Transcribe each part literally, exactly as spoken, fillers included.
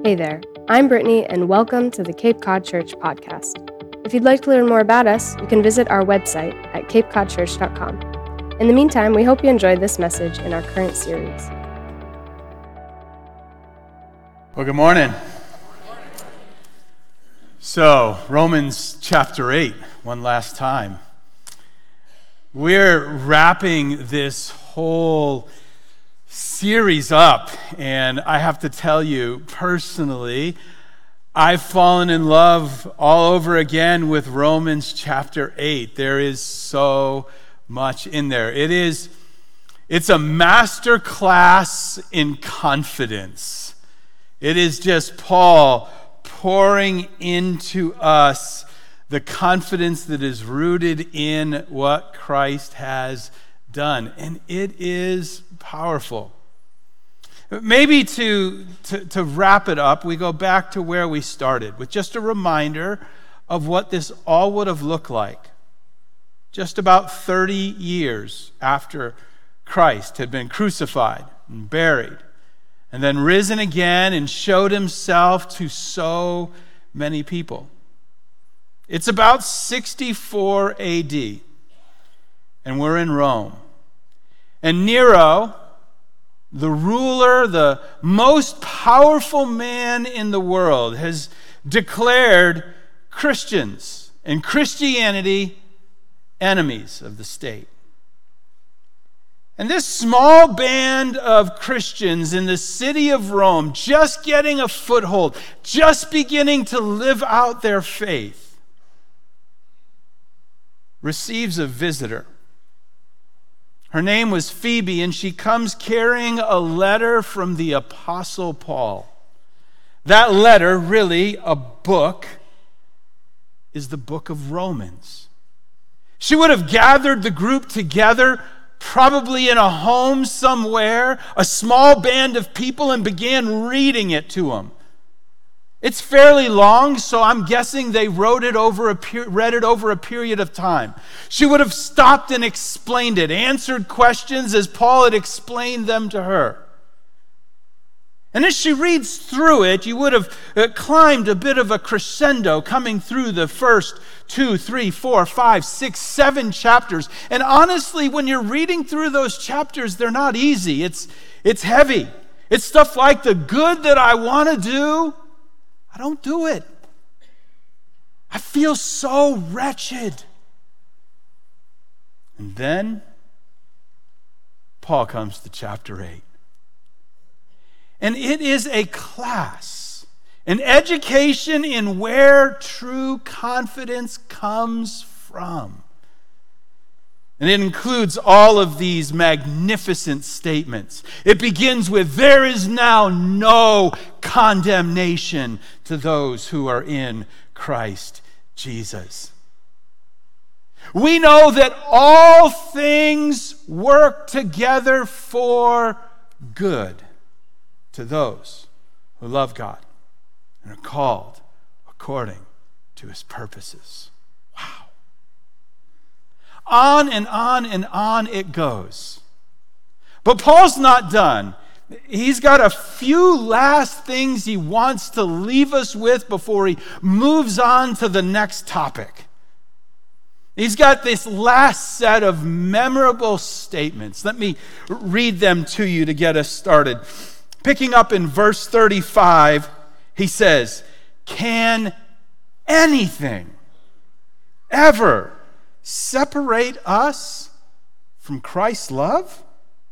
Hey there, I'm Brittany, and welcome to the Cape Cod Church podcast. If you'd like to learn more about us, you can visit our website at cape cod church dot com. In the meantime, we hope you enjoyed this message in our current series. Well, good morning. So, Romans chapter eight, one last time. We're wrapping this whole series up, and I have to tell you personally, I've fallen in love all over again with Romans chapter eight. There is so much in there. It is, it's a master class in confidence. It is just Paul pouring into us the confidence that is rooted in what Christ has done, and it is powerful. Maybe to, to, to wrap it up, we go back to where we started with just a reminder of what this all would have looked like just about thirty years after Christ had been crucified and buried and then risen again and showed himself to so many people. It's about sixty-four A D, and we're in Rome. And Nero, the ruler, the most powerful man in the world, has declared Christians and Christianity enemies of the state. And this small band of Christians in the city of Rome, just getting a foothold, just beginning to live out their faith, receives a visitor. Her name was Phoebe, and she comes carrying a letter from the Apostle Paul. That letter, really a book, is the book of Romans. She would have gathered the group together, probably in a home somewhere, a small band of people, and began reading it to them. It's fairly long, so I'm guessing they wrote it over a per- read it over a period of time. She would have stopped and explained it, answered questions as Paul had explained them to her. And as she reads through it, you would have uh, climbed a bit of a crescendo coming through the first two, three, four, five, six, seven chapters. And honestly, when you're reading through those chapters, they're not easy. It's, it's heavy. It's stuff like the good that I want to do, I don't do it. I feel so wretched. And then Paul comes to chapter eight. And it is a class, an education in where true confidence comes from. And it includes all of these magnificent statements. It begins with, there is now no condemnation to those who are in Christ Jesus. We know that all things work together for good to those who love God and are called according to his purposes. Wow. On and on and on it goes. But Paul's not done. He's got a few last things he wants to leave us with before he moves on to the next topic. He's got this last set of memorable statements. Let me read them to you to get us started. Picking up in verse thirty-five, he says, "Can anything ever separate us from Christ's love?"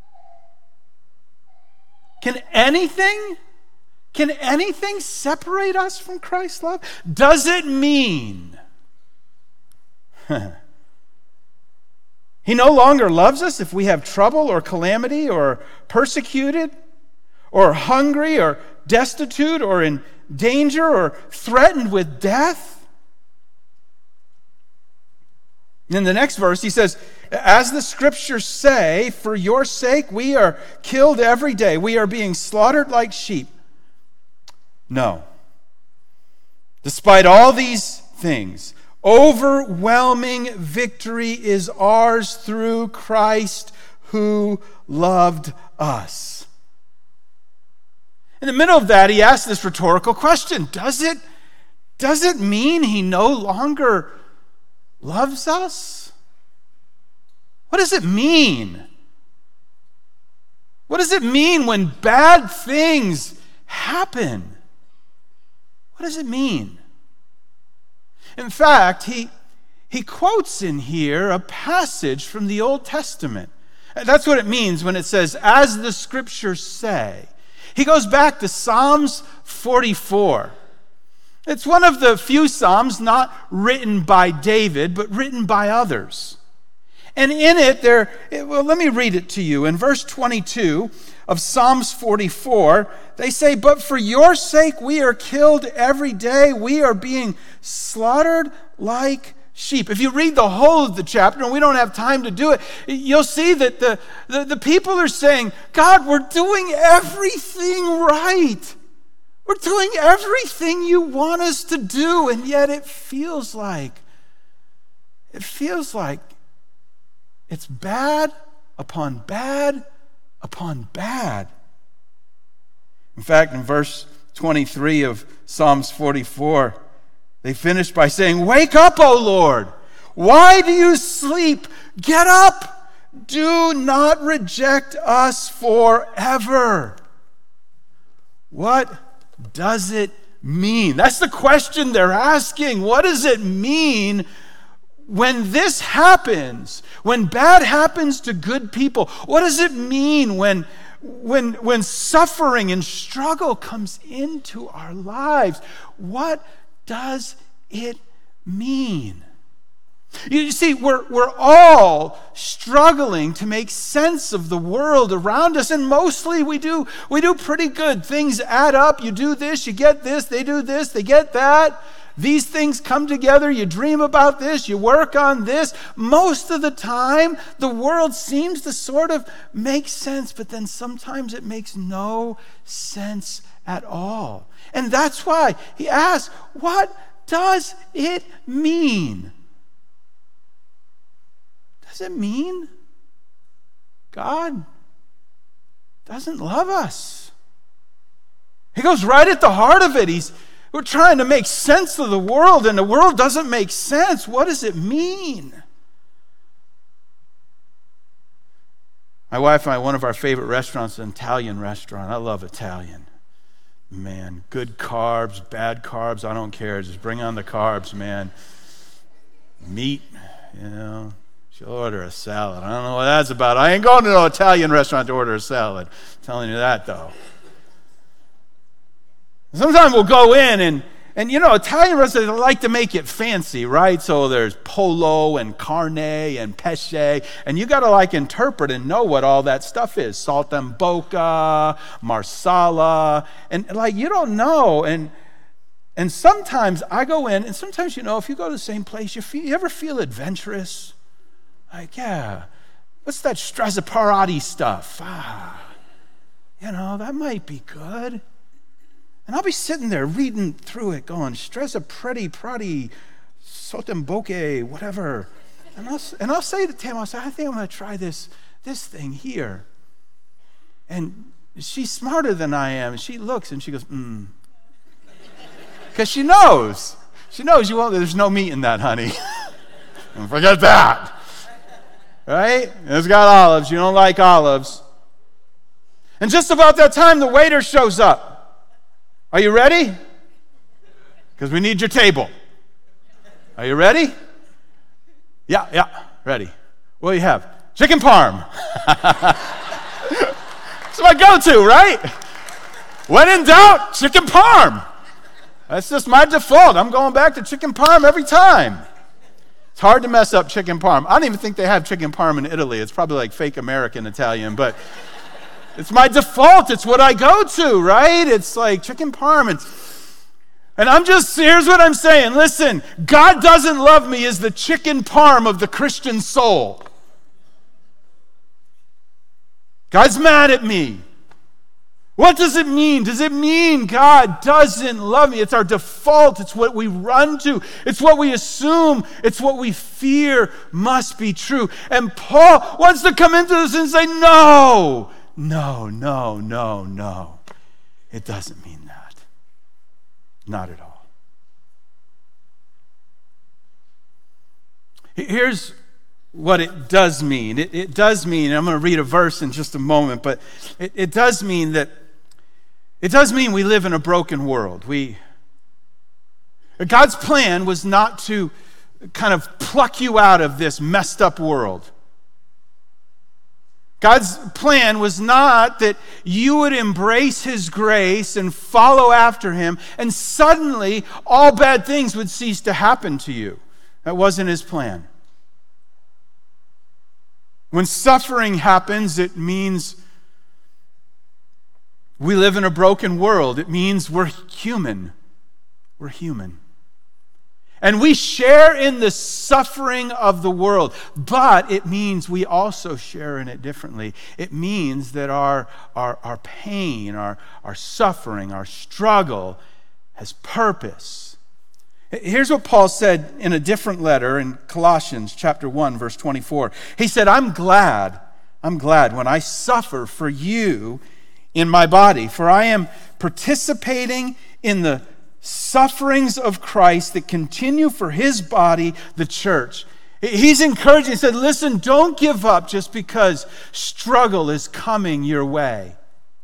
Can anything, can anything separate us from Christ's love? Does it mean he no longer loves us if we have trouble or calamity or persecuted or hungry or destitute or in danger or threatened with death? In the next verse, he says, as the scriptures say, for your sake we are killed every day. We are being slaughtered like sheep. No. Despite all these things, overwhelming victory is ours through Christ who loved us. In the middle of that, he asks this rhetorical question. Does it, does it mean he no longer loves us? What does it mean? What does it mean when bad things happen? What does it mean? In fact, he, he quotes in here a passage from the Old Testament. That's what it means when it says, as the scriptures say. He goes back to Psalms forty-four. It's one of the few Psalms not written by David, but written by others. And in it, there, well, let me read it to you. In verse twenty-two of Psalms forty-four, they say, but for your sake we are killed every day. We are being slaughtered like sheep. If you read the whole of the chapter, and we don't have time to do it, you'll see that the, the, the people are saying, God, we're doing everything right. We're doing everything you want us to do, and yet it feels like, it feels like it's bad upon bad upon bad. In fact, in verse twenty-three of Psalms forty-four, they finish by saying, wake up, O Lord. Why do you sleep? Get up. Do not reject us forever. What does it mean? That's the question they're asking. What does it mean when this happens? When bad happens to good people? What does it mean when When, when suffering and struggle comes into our lives? What does it mean? You see, we're, we're all struggling to make sense of the world around us, and mostly we do, we do pretty good. Things add up. You do this, you get this, they do this, they get that. These things come together, you dream about this, you work on this. Most of the time, the world seems to sort of make sense, but then sometimes it makes no sense at all. And that's why he asks, what does it mean? Does it mean God doesn't love us? He goes right at the heart of it. He's We're trying to make sense of the world, and the world doesn't make sense. What does it mean? My wife and I, one of our favorite restaurants, an Italian restaurant. I love Italian. Man, good carbs, bad carbs, I don't care. Just bring on the carbs, man. Meat, you know. She'll order a salad. I don't know what that's about. I ain't going to no Italian restaurant to order a salad. I'm telling you that, though. Sometimes we'll go in and, and you know, Italian restaurants like to make it fancy, right? So there's polo and carne and pesce, and you got to like interpret and know what all that stuff is. Saltimbocca, marsala, and like you don't know. And and sometimes I go in, and sometimes, you know, if you go to the same place, you, feel, you ever feel adventurous? Like, yeah, what's that stracciatella stuff? Ah, you know, that might be good. And I'll be sitting there reading through it going, stracciatella, prati, saltimbocca, whatever. And I'll, and I'll say to Tam, I'll say, I think I'm going to try this, this thing here. And she's smarter than I am. She looks and she goes, mm. Because she knows. She knows you won't, there's no meat in that, honey. And forget that. Right? It's got olives. You don't like olives. And just about that time, the waiter shows up. Are you ready? Because we need your table. Are you ready? Yeah, yeah, ready. What do you have? Chicken parm. That's my go-to, right? When in doubt, chicken parm. That's just my default. I'm going back to chicken parm every time. It's hard to mess up chicken parm. I don't even think they have chicken parm in Italy. It's probably like fake American Italian, but it's my default. It's what I go to, right? It's like chicken parm. And, and I'm just, here's what I'm saying. Listen, God doesn't love me as the chicken parm of the Christian soul. God's mad at me. What does it mean? Does it mean God doesn't love me? It's our default. It's what we run to. It's what we assume. It's what we fear must be true. And Paul wants to come into this and say, no, no, no, no, no. It doesn't mean that. Not at all. Here's what it does mean. It, it does mean, and I'm going to read a verse in just a moment, but it, it does mean that, it does mean we live in a broken world. We, God's plan was not to kind of pluck you out of this messed up world. God's plan was not that you would embrace His grace and follow after Him, and suddenly all bad things would cease to happen to you. That wasn't His plan. When suffering happens, it means we live in a broken world. It means we're human. We're human. And we share in the suffering of the world, but it means we also share in it differently. It means that our, our, our pain, our, our suffering, our struggle has purpose. Here's what Paul said in a different letter in Colossians chapter one, verse twenty-four. He said, I'm glad, I'm glad when I suffer for you in my body, for I am participating in the sufferings of Christ that continue for His body, the church. He's encouraging, he said, listen, don't give up just because struggle is coming your way.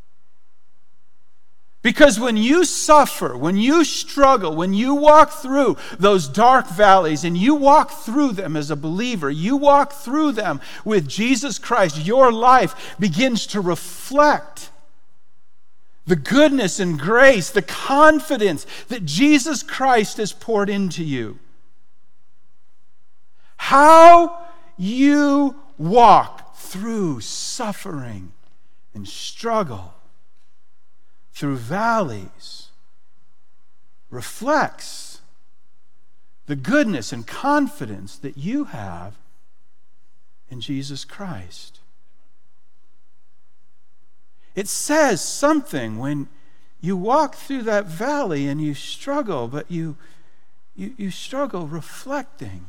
Because when you suffer, when you struggle, when you walk through those dark valleys and you walk through them as a believer, you walk through them with Jesus Christ, your life begins to reflect the goodness and grace, the confidence that Jesus Christ has poured into you. How you walk through suffering and struggle, through valleys, reflects the goodness and confidence that you have in Jesus Christ. It says something when you walk through that valley and you struggle, but you, you, you struggle reflecting.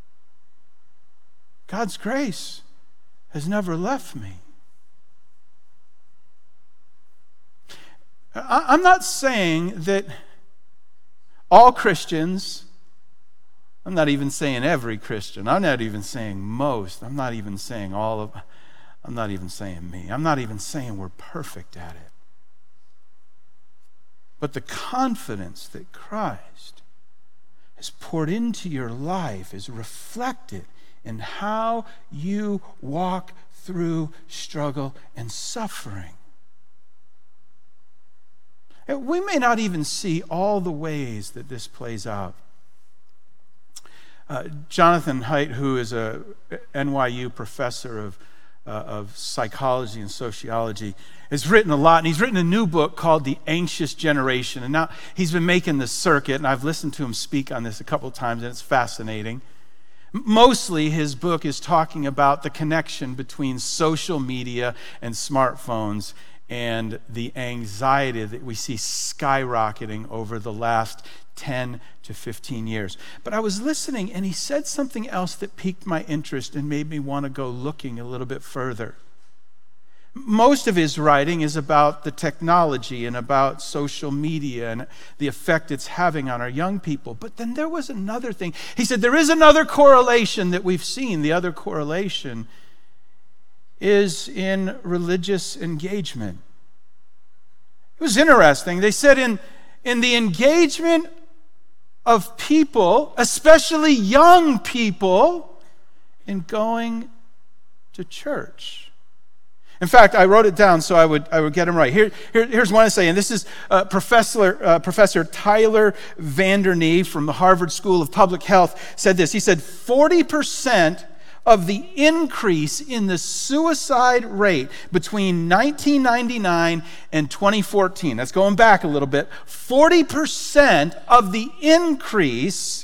God's grace has never left me. I'm not saying that all Christians, I'm not even saying every Christian, I'm not even saying most, I'm not even saying all of, I'm not even saying me, I'm not even saying we're perfect at it. But the confidence that Christ has poured into your life is reflected in how you walk through struggle and suffering. We may not even see all the ways that this plays out. Uh, Jonathan Haidt, who is a N Y U professor of, uh, of psychology and sociology, has written a lot, and he's written a new book called The Anxious Generation. And now he's been making the circuit, and I've listened to him speak on this a couple of times, and it's fascinating. Mostly his book is talking about the connection between social media and smartphones and the anxiety that we see skyrocketing over the last ten to fifteen years. But I was listening, and he said something else that piqued my interest and made me want to go looking a little bit further. Most of his writing is about the technology and about social media and the effect it's having on our young people. But then there was another thing. He said there is another correlation that we've seen. The other correlation is in religious engagement. It was interesting. They said in, in the engagement of people, especially young people, in going to church. In fact, I wrote it down so I would I would get them right. Here, here here's one I say, and this is uh, Professor uh, Professor Tyler Vandernee from the Harvard School of Public Health said this. He said forty percent of the increase in the suicide rate between nineteen ninety-nine and twenty fourteen, that's going back a little bit, forty percent of the increase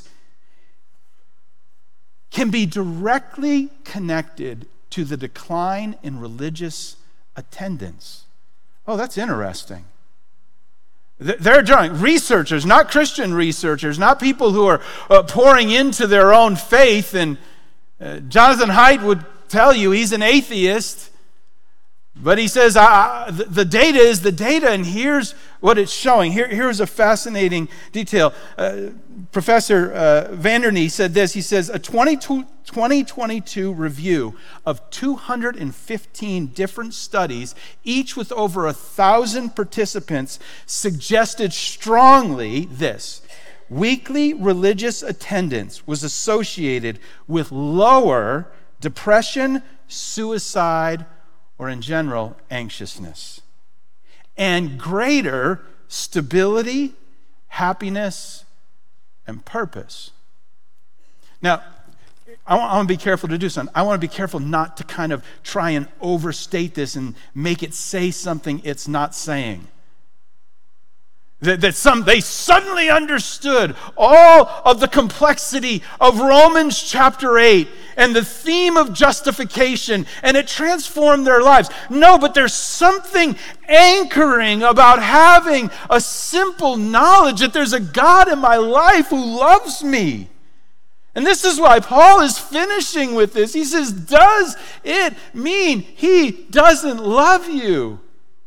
can be directly connected to the decline in religious attendance. Oh, that's interesting. They're doing researchers, not Christian researchers, not people who are uh, pouring into their own faith. And uh, Jonathan Haidt would tell you he's an atheist, But he says, uh, the, the data is the data, and here's what it's showing. Here, here's a fascinating detail. Uh, Professor uh, Vanderney said this. He says, a twenty twenty-two review of two hundred fifteen different studies, each with over a thousand participants, suggested strongly this: weekly religious attendance was associated with lower depression, suicide, or in general, anxiousness, and greater stability, happiness, and purpose. Now, I want, I want to be careful to do something. I want to be careful not to kind of try and overstate this and make it say something it's not saying. That, that some they suddenly understood all of the complexity of Romans chapter eight and the theme of justification, and it transformed their lives. No, but there's something anchoring about having a simple knowledge that there's a God in my life who loves me. And this is why Paul is finishing with this. He says, does it mean he doesn't love you?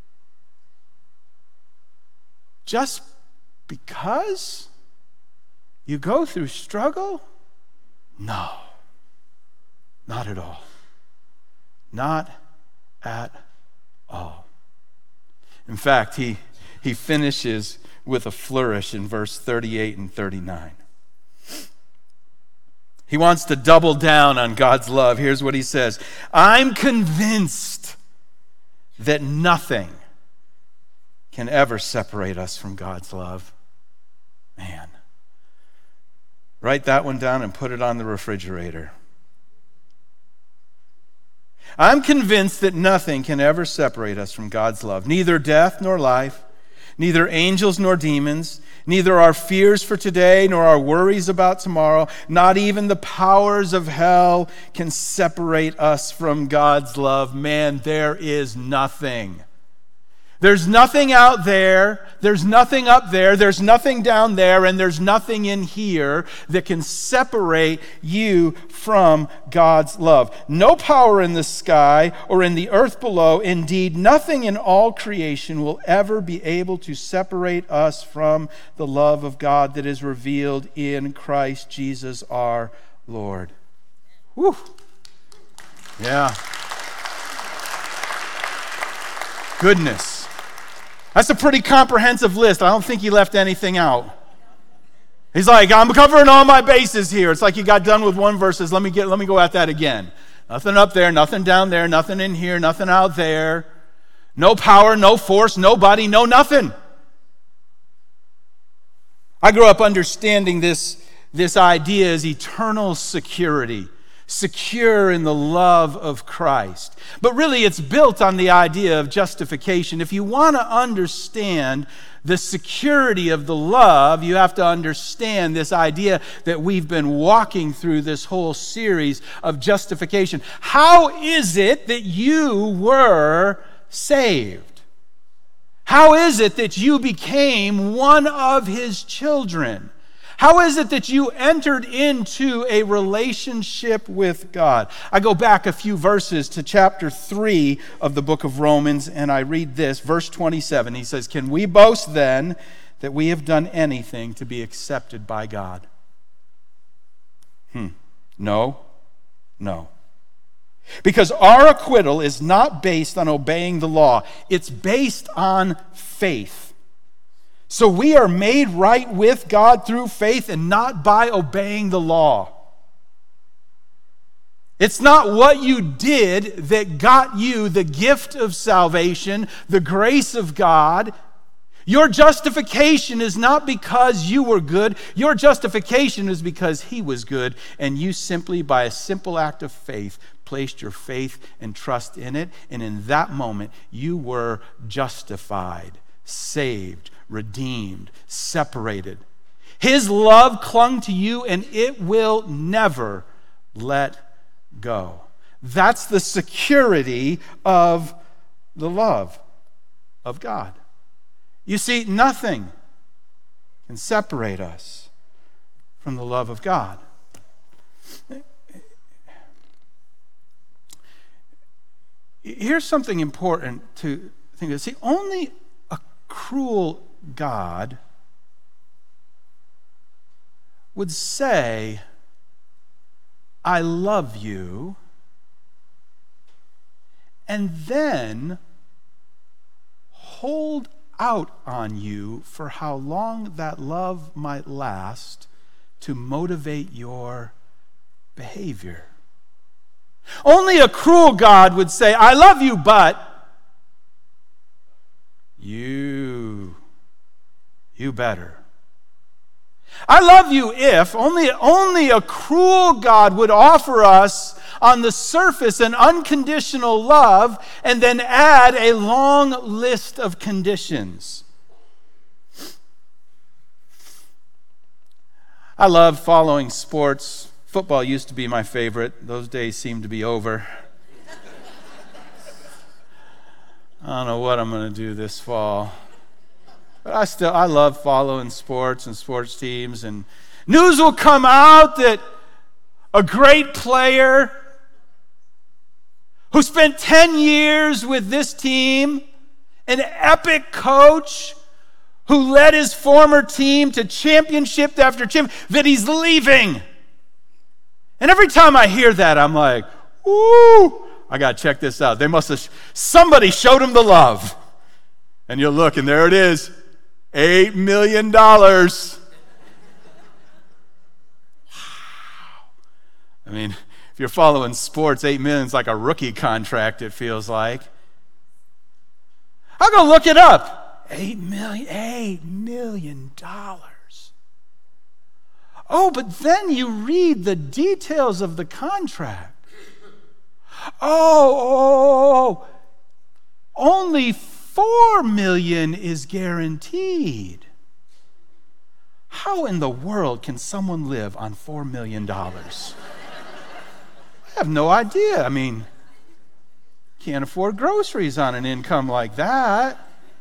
Just because you go through struggle? No, not at all. Not at all. In fact, he, he finishes with a flourish in verse thirty-eight and thirty-nine. He wants to double down on God's love. Here's what he says: I'm convinced that nothing can ever separate us from God's love. Man. Write that one down and put it on the refrigerator. I'm convinced that nothing can ever separate us from God's love. Neither death nor life, neither angels nor demons, neither our fears for today nor our worries about tomorrow, not even the powers of hell can separate us from God's love. Man, there is nothing. There's nothing out there, there's nothing up there, there's nothing down there, and there's nothing in here that can separate you from God's love. No power in the sky or in the earth below, indeed, nothing in all creation will ever be able to separate us from the love of God that is revealed in Christ Jesus our Lord. Whew. Yeah. Goodness. That's a pretty comprehensive list. I don't think he left anything out. He's like, I'm covering all my bases here. It's like you got done with one verse. Let me get, let me go at that again. Nothing up there, nothing down there, nothing in here, nothing out there. No power, no force, nobody, no nothing. I grew up understanding this, this idea as eternal security. Secure in the love of Christ. But really it's built on the idea of justification. If you want to understand the security of the love, you have to understand this idea that we've been walking through this whole series of justification. How is it that you were saved? How is it that you became one of his children? How is it that you entered into a relationship with God? I go back a few verses to chapter three of the book of Romans, and I read this, verse twenty-seven. He says, can we boast then that we have done anything to be accepted by God? Hmm. No. No. Because our acquittal is not based on obeying the law. It's based on faith. So we are made right with God through faith and not by obeying the law. It's not what you did that got you the gift of salvation, the grace of God. Your justification is not because you were good. Your justification is because he was good, and you simply, by a simple act of faith, placed your faith and trust in it, and in that moment, you were justified, saved, redeemed, separated. His love clung to you, and it will never let go. That's the security of the love of God. You see, nothing can separate us from the love of God. Here's something important to think of. See, only a cruel God would say, I love you, and then hold out on you for how long that love might last to motivate your behavior. Only a cruel God would say, I love you, but you, you better. I love you if, only, only a cruel God would offer us on the surface an unconditional love and then add a long list of conditions. I love following sports. Football used to be my favorite. Those days seem to be over. I don't know what I'm going to do this fall. But I still, I love following sports and sports teams. And news will come out that a great player who spent ten years with this team, an epic coach who led his former team to championship after championship, that he's leaving. And every time I hear that, I'm like, ooh, I got to check this out. They must have, somebody showed him the love. And you look, and there it is. Eight million dollars. Wow. I mean, if you're following sports, eight million is like a rookie contract, it feels like. I'll go look it up. Eight million, eight million dollars. Oh, but then you read the details of the contract. Oh, oh, oh, only four million is guaranteed. How in the world can someone live on four million dollars? I have no idea. I mean, can't afford groceries on an income like that.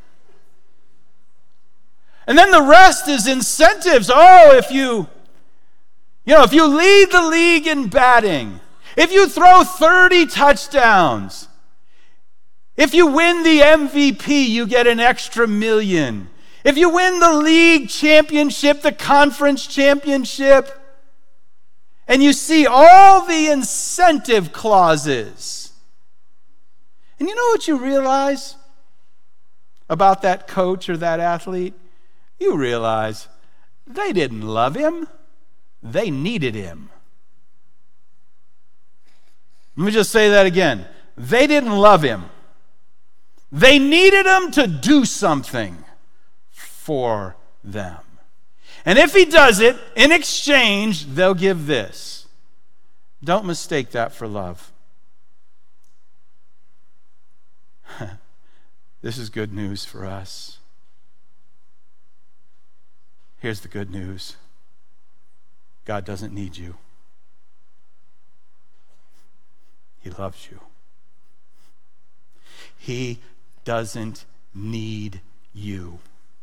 And then the rest is incentives. Oh, if you, you know, if you lead the league in batting, if you throw thirty touchdowns, if you win the M V P, you get an extra million. If you win the league championship, the conference championship, and you see all the incentive clauses. And you know what you realize about that coach or that athlete? You realize they didn't love him. They needed him. Let me just say that again. They didn't love him. They needed him to do something for them. And if he does it, in exchange, they'll give this. Don't mistake that for love. This is good news for us. Here's the good news. God doesn't need you. He loves you. He doesn't need you.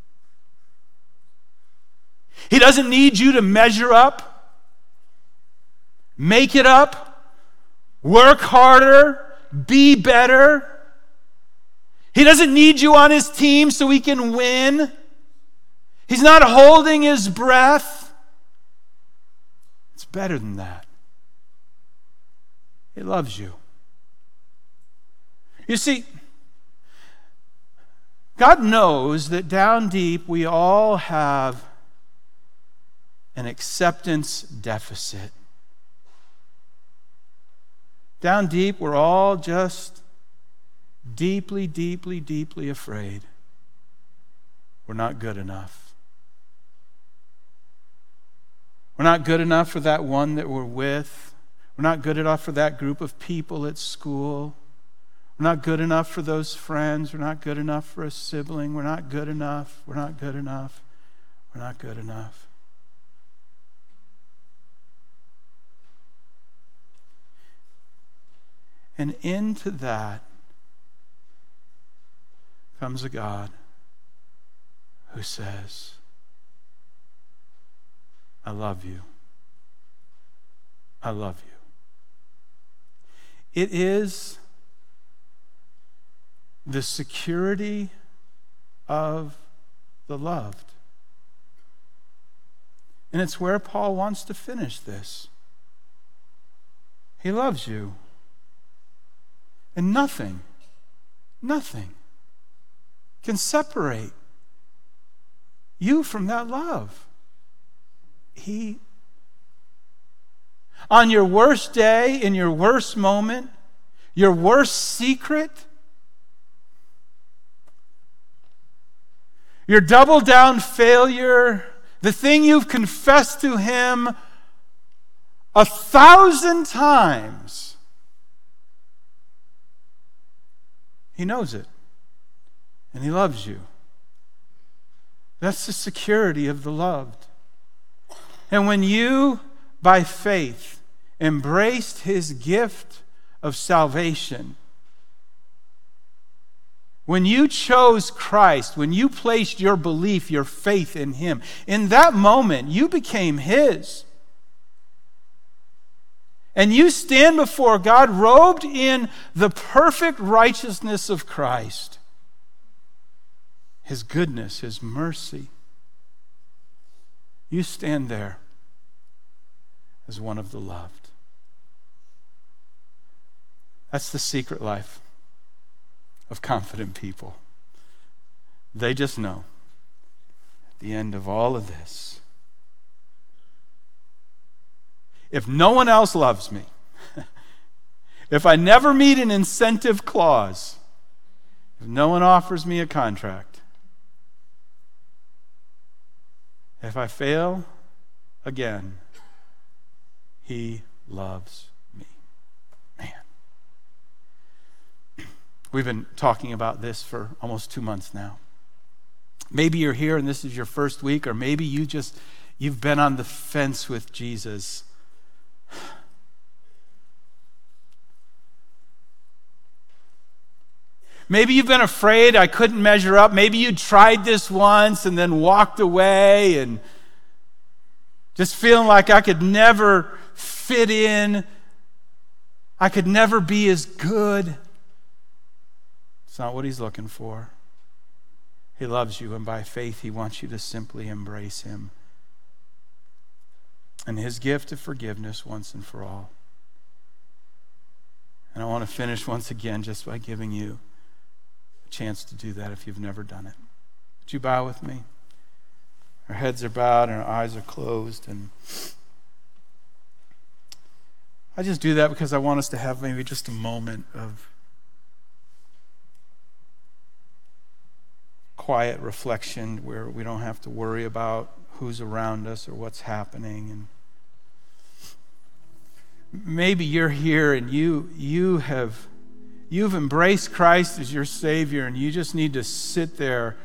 He doesn't need you to measure up, make it up, work harder, be better. He doesn't need you on his team so he can win. He's not holding his breath. It's better than that. He loves you. You see, God knows that down deep we all have an acceptance deficit. Down deep, we're all just deeply, deeply, deeply afraid we're not good enough. We're not good enough for that one that we're with. We're not good enough for that group of people at school. We're not good enough for those friends. We're not good enough for a sibling. We're not good enough. We're not good enough. We're not good enough. And into that comes a God who says, I love you. I love you. It is the security of the loved. And it's where Paul wants to finish this. He loves you. And nothing, nothing can separate you from that love. He, on your worst day, in your worst moment, your worst secret, your double down failure, the thing you've confessed to him a thousand times, he knows it, and he loves you. That's the security of the loved. And when you, by faith, embraced his gift of salvation, when you chose Christ, when you placed your belief, your faith in him, in that moment you became his. And you stand before God robed in the perfect righteousness of Christ. His goodness, his mercy. You stand there as one of the loved. That's the secret life of confident people. They just know at the end of all of this, if no one else loves me, if I never meet an incentive clause, if no one offers me a contract, if I fail again, he loves me. Man. We've been talking about this for almost two months now. Maybe you're here and this is your first week, or maybe you just, you've been on the fence with Jesus. Maybe you've been afraid I couldn't measure up. Maybe you tried this once and then walked away and just feeling like I could never fit in. I could never be as good. It's not what he's looking for. He loves you, and by faith he wants you to simply embrace him and his gift of forgiveness once and for all. And I want to finish once again just by giving you a chance to do that if you've never done it. Would you bow with me? Our heads are bowed and our eyes are closed. And I just do that because I want us to have maybe just a moment of quiet reflection where we don't have to worry about who's around us or what's happening. And maybe you're here and you you have you've embraced Christ as your Savior, and you just need to sit there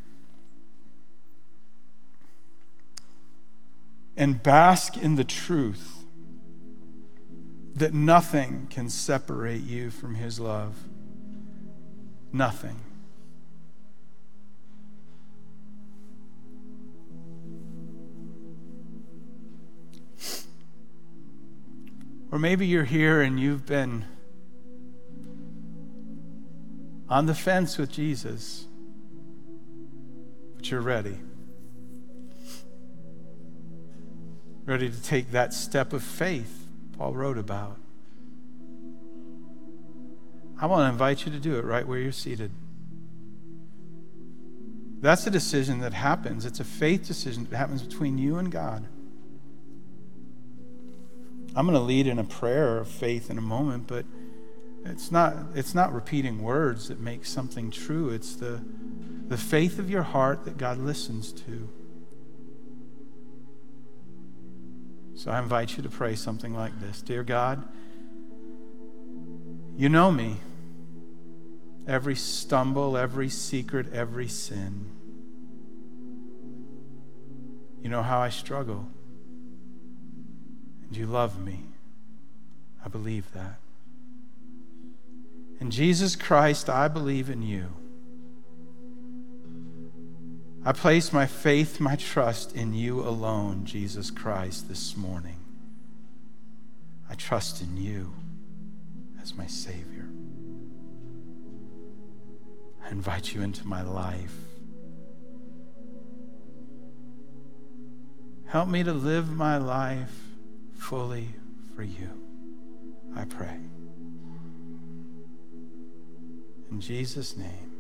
and bask in the truth that nothing can separate you from his love. Nothing. Or maybe you're here and you've been on the fence with Jesus, but you're ready. Ready to take that step of faith Paul wrote about. I want to invite you to do it right where you're seated. That's a decision that happens. It's a faith decision that happens between you and God. I'm going to lead in a prayer of faith in a moment, but it's not it's not repeating words that make something true. It's the the faith of your heart that God listens to. So I invite you to pray something like this. Dear God, you know me. Every stumble, every secret, every sin. You know how I struggle. And you love me. I believe that. In Jesus Christ, I believe in you. I place my faith, my trust in you alone, Jesus Christ, this morning. I trust in you as my Savior. I invite you into my life. Help me to live my life fully for you, I pray. In Jesus' name.